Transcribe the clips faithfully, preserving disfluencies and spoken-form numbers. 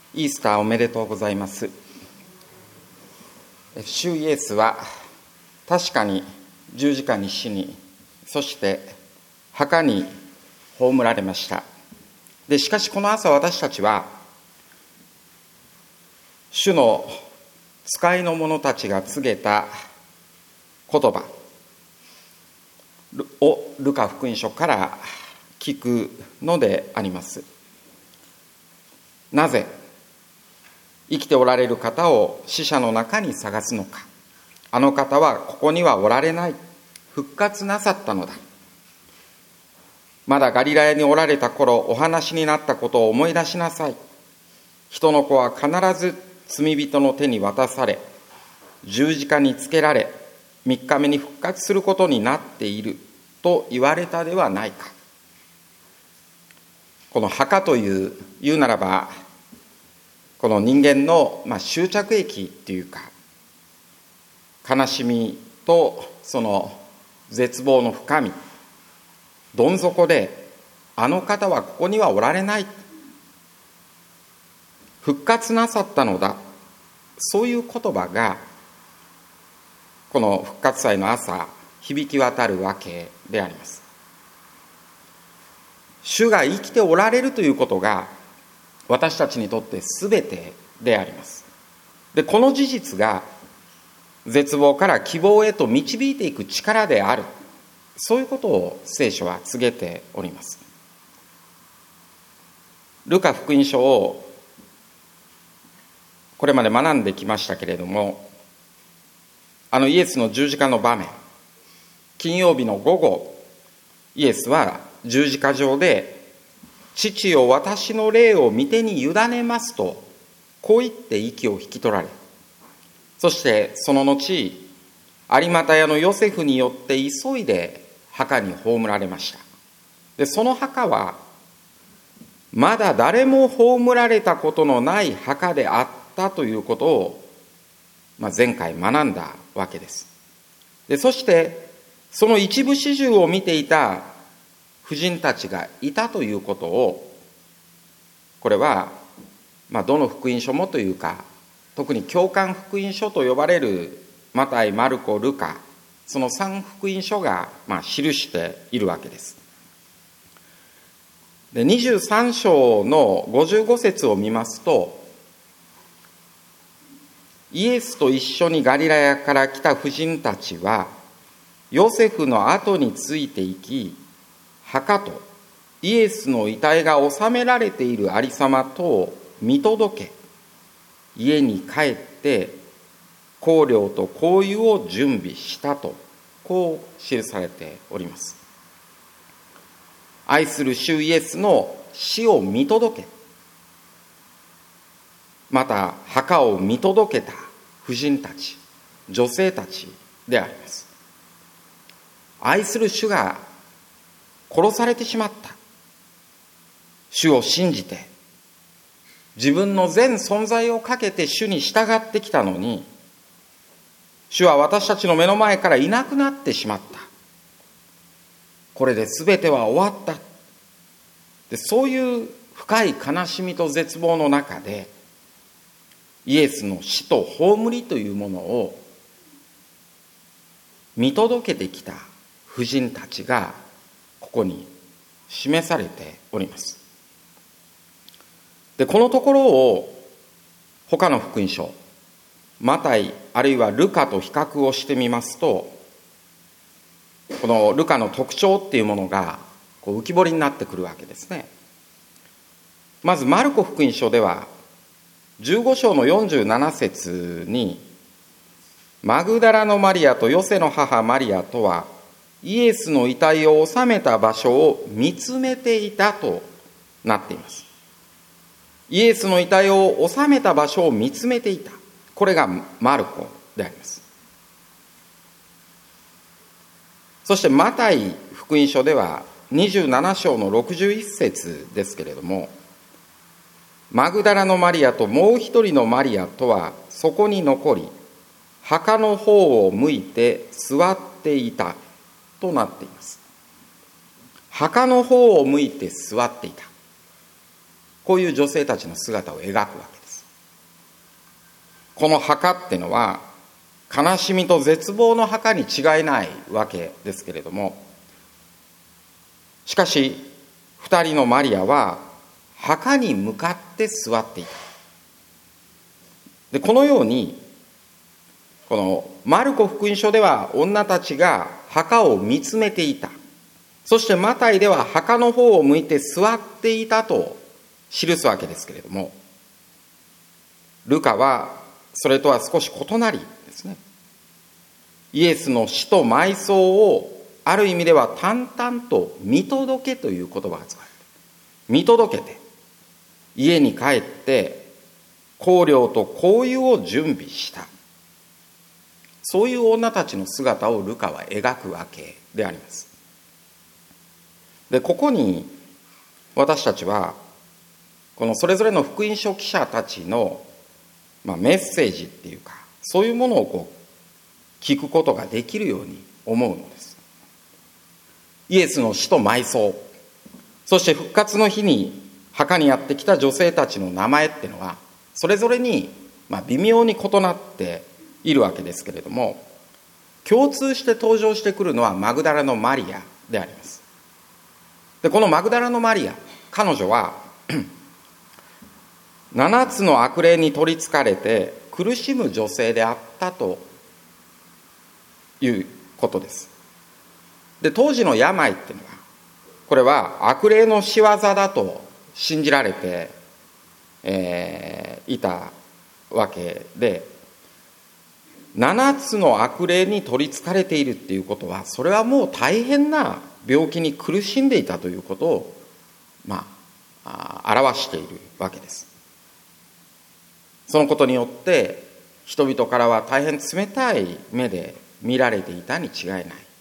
イースターおめでとうございます。主イエスは確かに十字架に死に、そして墓に葬られました。でしかしこの朝、私たちは主の使いの者たちが告げた言葉をルカ福音書から聞くのであります。なぜ生きておられる方を死者の中に探すのか。あの方はここにはおられない。復活なさったのだ。まだガリラヤにおられた頃、お話になったことを思い出しなさい。人の子は必ず罪人の手に渡され、十字架につけられ、三日目に復活することになっていると言われたではないか。この墓という言うならば、この人間の、まあ、終着駅っていうか、悲しみとその絶望の深み、どん底で、あの方はここにはおられない、復活なさったのだ、そういう言葉がこの復活祭の朝響き渡るわけであります。主が生きておられるということが私たちにとって全てであります。で、この事実が絶望から希望へと導いていく力である、そういうことを聖書は告げております。ルカ福音書をこれまで学んできましたけれども、あのイエスの十字架の場面、金曜日の午後、イエスは十字架上で、父よ、私の霊を御手に委ねますと、こう言って息を引き取られ、そしてその後、有股屋のヨセフによって急いで墓に葬られました。で、その墓はまだ誰も葬られたことのない墓であったということを、まあ、前回学んだわけです。で、そしてその一部始終を見ていた婦人たちがいたということを、これは、まあ、どの福音書もというか、特に教会福音書と呼ばれるマタイ、マルコ、ルカ、その三福音書が、まあ、記しているわけです。で、にじゅうさん章のごじゅうご節を見ますと、イエスと一緒にガリラヤから来た婦人たちはヨセフの後について行き、墓とイエスの遺体が納められているありさまとを見届け、家に帰って香料と香油を準備したと、こう記されております。愛する主イエスの死を見届け、また墓を見届けた婦人たち、女性たちであります。愛する主が殺されてしまった。主を信じて自分の全存在をかけて主に従ってきたのに、主は私たちの目の前からいなくなってしまった。これで全ては終わった。で、そういう深い悲しみと絶望の中で、イエスの死と葬りというものを見届けてきた婦人たちがここに示されております。で、このところを他の福音書、マタイあるいはルカと比較をしてみますと、このルカの特徴っていうものがこう浮き彫りになってくるわけですね。まずマルコ福音書ではじゅうご章のよんじゅうなな節に、マグダラのマリアとヨセの母マリアとはイエスの遺体を納めた場所を見つめていたとなっています。イエスの遺体を納めた場所を見つめていた、これがマルコであります。そしてマタイ福音書ではにじゅうなな章のろくじゅういち節ですけれども、マグダラのマリアともう一人のマリアとはそこに残り、墓の方を向いて座っていたとなっています。墓の方を向いて座っていた、こういう女性たちの姿を描くわけです。 この墓っていうのは悲しみと絶望の墓に違いないわけですけれども、しかし二人のマリアは墓に向かって座っていた。でこのようにこのマルコ福音書では女たちが墓を見つめていた、そしてマタイでは墓の方を向いて座っていたと記すわけですけれども、ルカはそれとは少し異なりですね、イエスの死と埋葬をある意味では淡々と見届けという言葉が使われて、見届けて家に帰って香料と香油を準備した、そういう女たちの姿をルカは描くわけであります。でここに私たちはこのそれぞれの福音書記者たちの、まあ、メッセージっていうか、そういうものをこう聞くことができるように思うのです。イエスの死と埋葬、そして復活の日に墓にやってきた女性たちの名前っていうのはそれぞれにまあ微妙に異なっているわけですけれども、共通して登場してくるのはマグダラのマリアであります。でこのマグダラのマリア、彼女は七つの悪霊に取りつかれて苦しむ女性であったということです。で当時の病っていうのは、これは悪霊の仕業だと信じられて、えー、いたわけで、七つの悪霊に取りつかれているっていうことは、それはもう大変な病気に苦しんでいたということを、まあ、表しているわけです。そのことによって人々からは大変冷たい目で見られていたに違いない。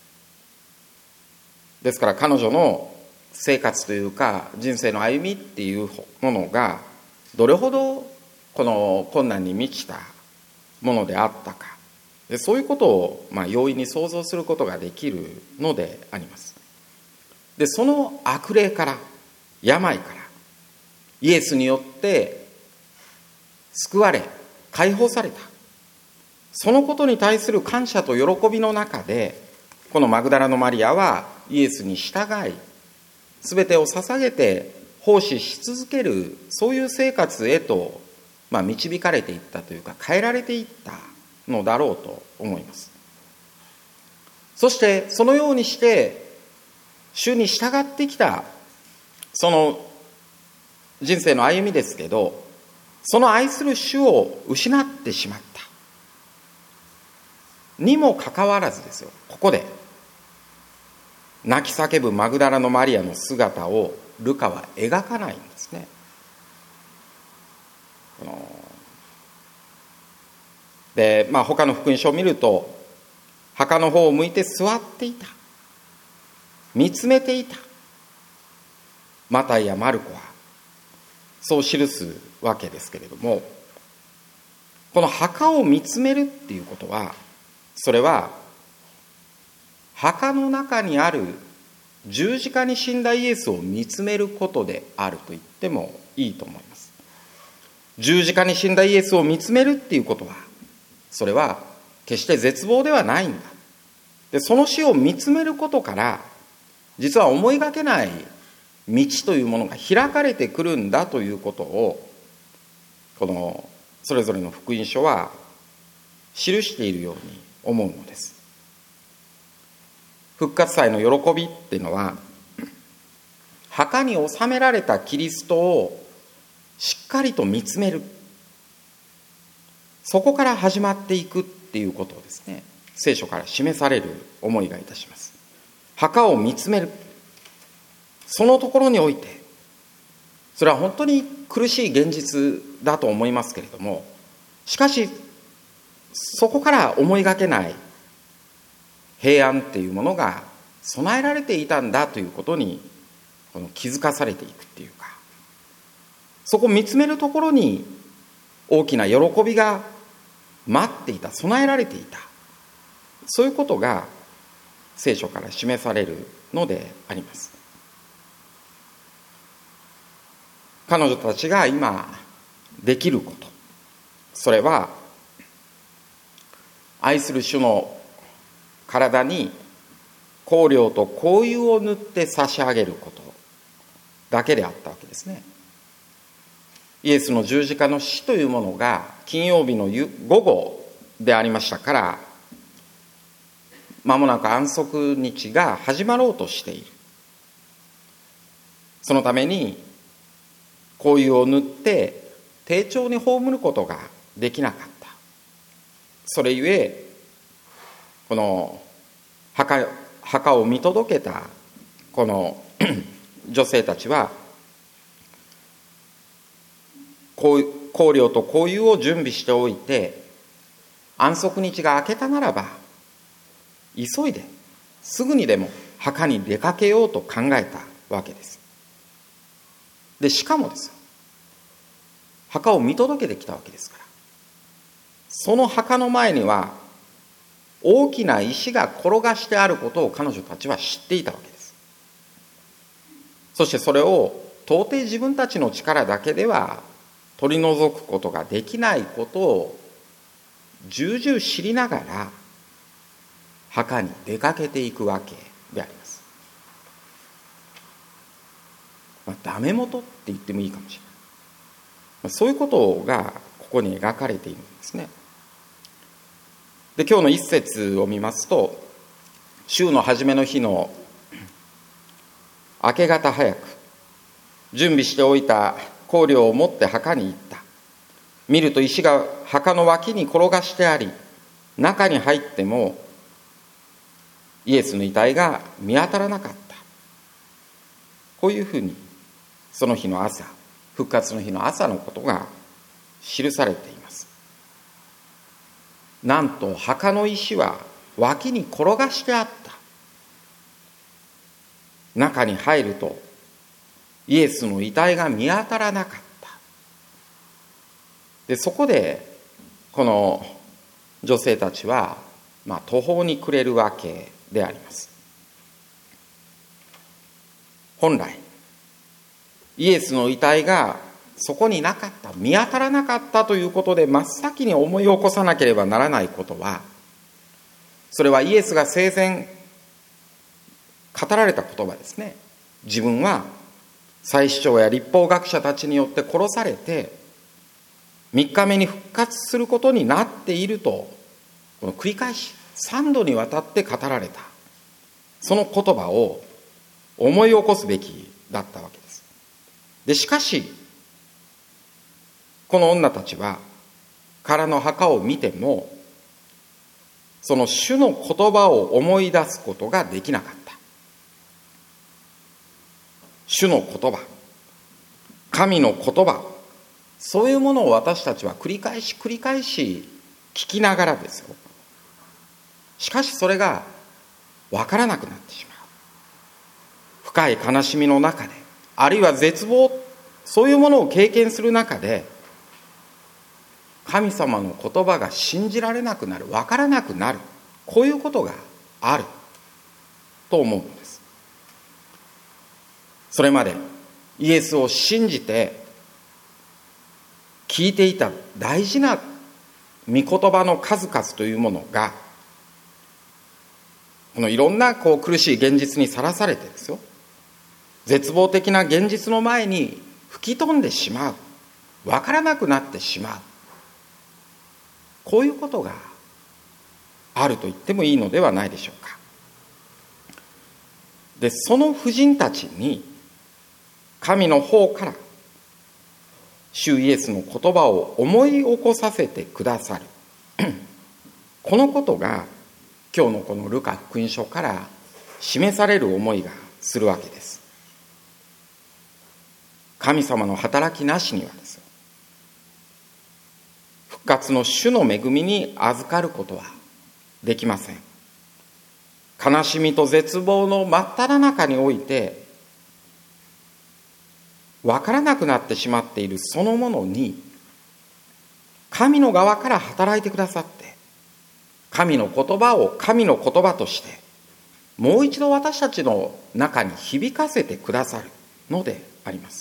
ですから彼女の生活というか人生の歩みっていうものがどれほどこの困難に満ちたものであったか、でそういうことをまあ容易に想像することができるのであります。でその悪霊から、病からイエスによって救われ解放された、そのことに対する感謝と喜びの中で、このマグダラのマリアはイエスに従い全てを捧げて奉仕し続ける、そういう生活へと、まあ、導かれていったというか変えられていったのだろうと思います。そしてそのようにして主に従ってきたその人生の歩みですけど、その愛する主を失ってしまったにもかかわらずですよ、ここで泣き叫ぶマグダラのマリアの姿をルカは描かないんですね。で、まあ、他の福音書を見ると墓の方を向いて座っていた、見つめていた、マタイやマルコはそう記すわけですけれども、この墓を見つめるっていうことは、それは墓の中にある十字架に死んだイエスを見つめることであると言ってもいいと思います。十字架に死んだイエスを見つめるっていうことは、それは決して絶望ではないんだ。でその死を見つめることから、実は思いがけない道というものが開かれてくるんだということを、このそれぞれの福音書は記しているように思うのです。復活祭の喜びっていうのは、墓に収められたキリストをしっかりと見つめる、そこから始まっていくっていうことをですね、聖書から示される思いがいたします。墓を見つめる、そのところにおいて、それは本当に苦しい現実だと思いますけれども、しかしそこから思いがけない平安っていうものが備えられていたんだということに、この気づかされていくっていうか、そこを見つめるところに大きな喜びが待っていた、備えられていた、そういうことが聖書から示されるのであります。彼女たちが今できること、それは愛する主の体に香料と香油を塗って差し上げることだけであったわけですね。イエスの十字架の死というものが金曜日の午後でありましたから、間もなく安息日が始まろうとしている。そのために香油を塗って丁重に葬ることができなかった。それゆえこの 墓, 墓を見届けたこの女性たちは香料と香油を準備しておいて、安息日が明けたならば急いですぐにでも墓に出かけようと考えたわけです。でしかもですよ、墓を見届けてきたわけですから、その墓の前には大きな石が転がしてあることを彼女たちは知っていたわけです。そしてそれを到底自分たちの力だけでは取り除くことができないことを重々知りながら墓に出かけていくわけであります。まあ、ダメ元って言ってもいいかもしれない。まあ、そういうことがここに描かれているんですね。で、今日の一節を見ますと、週の初めの日の明け方早く、準備しておいた香料を持って墓に行った。見ると石が墓の脇に転がしてあり、中に入ってもイエスの遺体が見当たらなかった。こういうふうにその日の朝、復活の日の朝のことが記されています。なんと墓の石は脇に転がしてあった。中に入るとイエスの遺体が見当たらなかった。でそこでこの女性たちは、まあ、途方に暮れるわけであります。本来イエスの遺体がそこになかった、見当たらなかったということで真っ先に思い起こさなければならないことは、それはイエスが生前語られた言葉ですね。自分は祭司長や律法学者たちによって殺されてみっかめに復活することになっていると、この繰り返しさんどにわたって語られたその言葉を思い起こすべきだったわけです。でしかしこの女たちは空の墓を見てもその主の言葉を思い出すことができなかった。主の言葉、神の言葉、そういうものを私たちは繰り返し繰り返し聞きながらですよ。しかしそれが分からなくなってしまう。深い悲しみの中で、あるいは絶望、そういうものを経験する中で、神様の言葉が信じられなくなる、分からなくなる、こういうことがあると思うのです。それまでイエスを信じて聞いていた大事な御言葉の数々というものが、このいろんなこう苦しい現実にさらされてですよ、絶望的な現実の前に吹き飛んでしまう、分からなくなってしまう、こういうことがあると言ってもいいのではないでしょうか。でその婦人たちに神の方から主イエスの言葉を思い起こさせてくださるこのことが今日のこのルカ福音書から示される思いがするわけです。神様の働きなしにはですよ、復活の主の恵みに預かることはできません。悲しみと絶望の真っ只中において分からなくなってしまっているそのものに神の側から働いてくださって、神の言葉を神の言葉としてもう一度私たちの中に響かせてくださるのであります。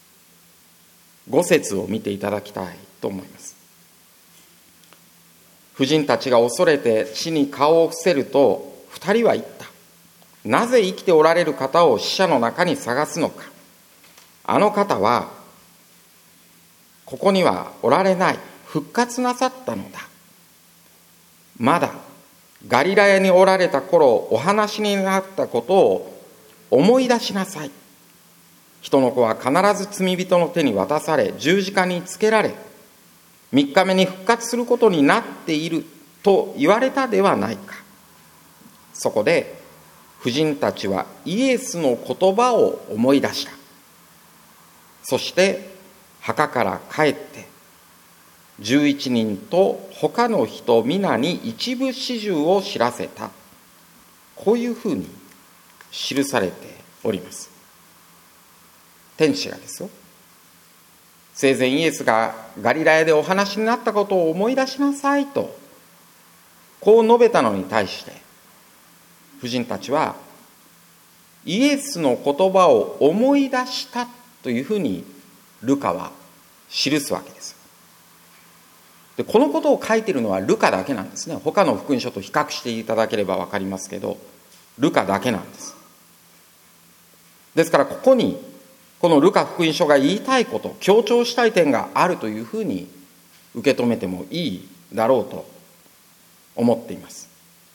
ご節を見ていただきたいと思います。 婦人たちが恐れて地に顔を伏せると、二人は言った。なぜ生きておられる方を死者の中に探すのか。あの方はここにはおられない。復活なさったのだ。まだガリラヤにおられた頃お話になったことを思い出しなさい。人の子は必ず罪人の手に渡され、十字架につけられ、三日目に復活することになっていると言われたではないか。そこで婦人たちはイエスの言葉を思い出した。そして墓から帰って十一人と他の人皆に一部始終を知らせた。こういうふうに記されております。天使がですよ、生前イエスがガリラヤでお話になったことを思い出しなさいとこう述べたのに対して、婦人たちはイエスの言葉を思い出したというふうにルカは記すわけです。でこのことを書いているのはルカだけなんですね。他の福音書と比較していただければ分かりますけど、ルカだけなんです。ですからここにこのルカ福音書が言いたいこと、強調したい点があるというふうに受け止めてもいいだろうと思っています。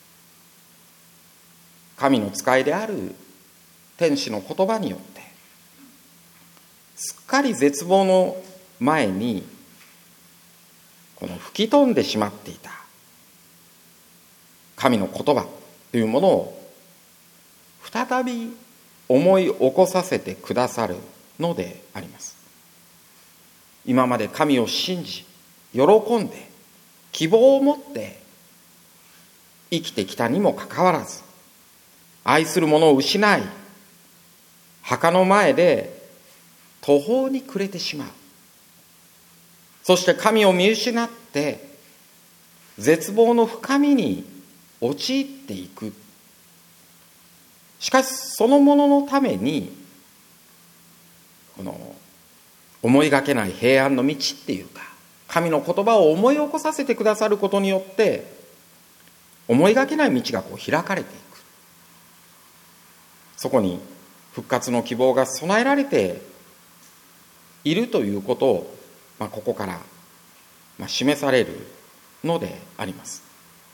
神の使いである天使の言葉によってすっかり絶望の前にこの吹き飛んでしまっていた神の言葉というものを再び思い起こさせてくださるのであります。今まで神を信じ、喜んで、希望を持って生きてきたにもかかわらず、愛する者を失い、墓の前で途方に暮れてしまう。そして神を見失って絶望の深みに陥っていく。しかしそのもののためにこの思いがけない平安の道っていうか、神の言葉を思い起こさせてくださることによって思いがけない道がこう開かれていく。そこに復活の希望が備えられているということを、まあ、ここからまあ示されるのであります。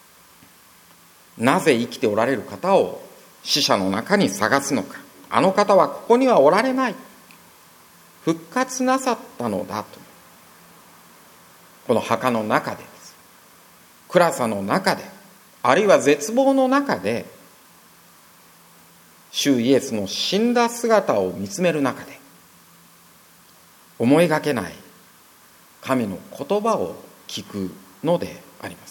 なぜ生きておられる方を死者の中に探すのか。あの方はここにはおられない。復活なさったのだと。この墓の中でです。暗さの中で、あるいは絶望の中で、主イエスの死んだ姿を見つめる中で、思いがけない神の言葉を聞くのであります。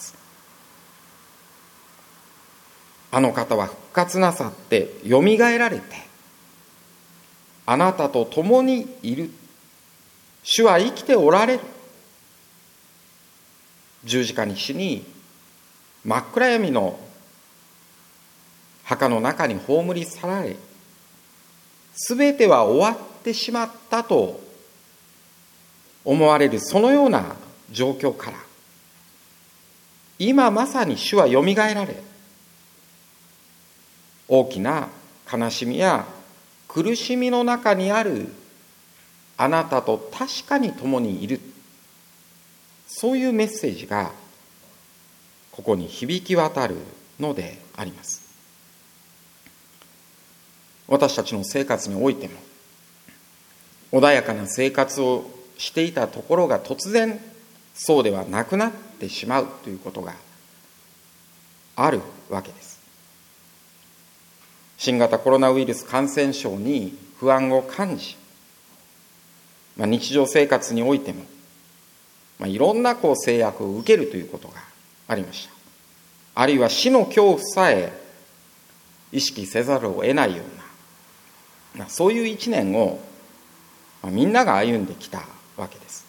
あの方は復活なさってよみがえられて、あなたと共にいる。主は生きておられる。十字架に死に、真っ暗闇の墓の中に葬り去られ、すべては終わってしまったと思われるそのような状況から、今まさに主はよみがえられ、大きな悲しみや苦しみの中にあるあなたと確かに共にいる、そういうメッセージがここに響き渡るのであります。私たちの生活においても、穏やかな生活をしていたところが突然そうではなくなってしまうということがあるわけです。新型コロナウイルス感染症に不安を感じ、まあ、日常生活においても、まあ、いろんなこう制約を受けるということがありました。あるいは死の恐怖さえ意識せざるを得ないような、まあ、そういう一年を、まあ、みんなが歩んできたわけです。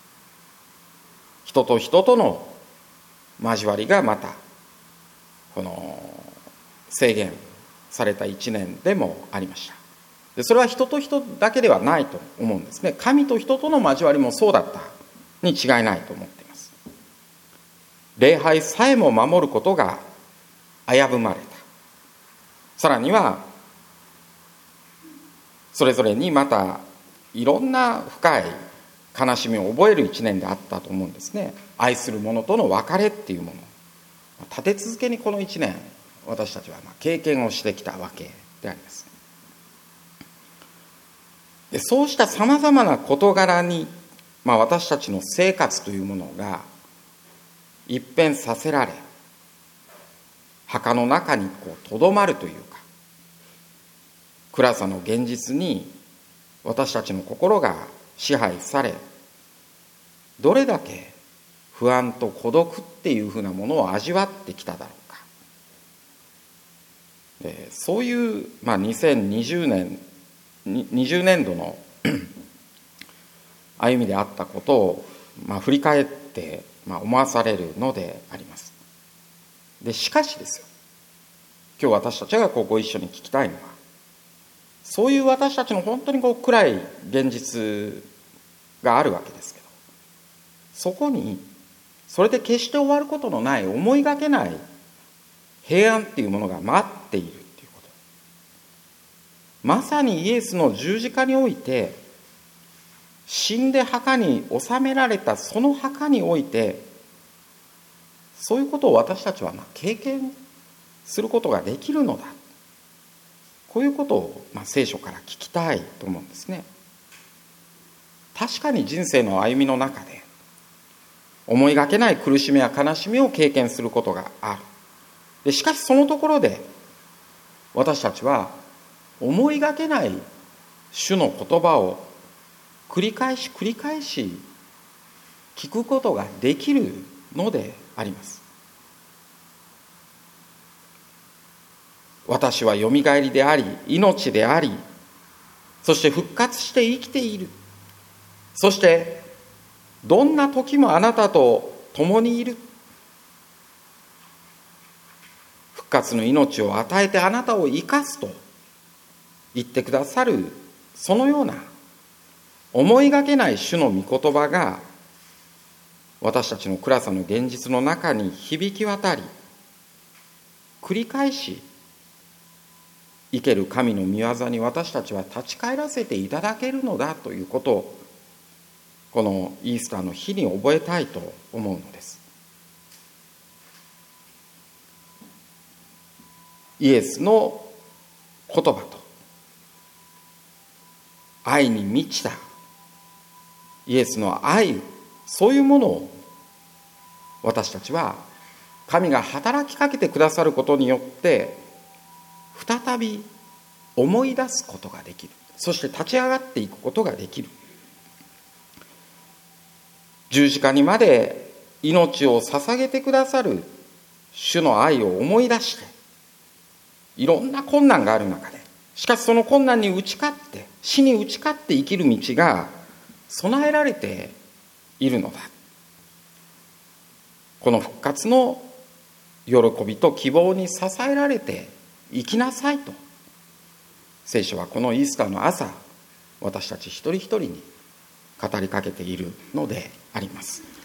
人と人との交わりがまたこの制限された一年でもありました。でそれは人と人だけではないと思うんですね。神と人との交わりもそうだったに違いないと思っています。 礼拝さえも守ることが危ぶまれた。さらにはそれぞれにまたいろんな深い悲しみを覚える一年であったと思うんですね。愛する者との別れっていうもの、立て続けにこの一年私たちは経験をしてきたわけであります。でそうしたさまざまな事柄に、まあ、私たちの生活というものが一変させられ、墓の中にとどまるというか、暗さの現実に私たちの心が支配され、どれだけ不安と孤独っていうふうなものを味わってきただろうか。でそういう、まあ、にせんにじゅうねんにじゅうねんどの歩みであったことを、まあ、振り返って、まあ、思わされるのであります。でしかしですよ、今日私たちがこうご一緒に聞きたいのは、そういう私たちの本当にこう暗い現実があるわけですけど、そこにそれで決して終わることのない、思いがけない平安っていうものが待っているっていうこと。まさにイエスの十字架において、死んで墓に納められたその墓において、そういうことを私たちはまあ経験することができるのだ。こういうことをまあ聖書から聞きたいと思うんですね。確かに人生の歩みの中で思いがけない苦しみや悲しみを経験することがある。でしかしそのところで私たちは思いがけない主の言葉を繰り返し繰り返し聞くことができるのであります。私はよみがえりであり、命であり、そして復活して生きている。そしてどんな時もあなたと共にいる。復活の命を与えてあなたを生かすと言ってくださる、そのような思いがけない主の御言葉が私たちの暗さの現実の中に響き渡り、繰り返し生ける神の御業に私たちは立ち返らせていただけるのだということを、このイースターの日に覚えたいと思うのです。イエスの言葉と愛に満ちたイエスの愛、そういうものを私たちは神が働きかけてくださることによって再び思い出すことができる。そして立ち上がっていくことができる。十字架にまで命を捧げてくださる主の愛を思い出して、いろんな困難がある中で、しかしその困難に打ち勝って、死に打ち勝って生きる道が備えられているのだ。この復活の喜びと希望に支えられて生きなさいと、聖書はこのイースターの朝、私たち一人一人に語りかけているのであります。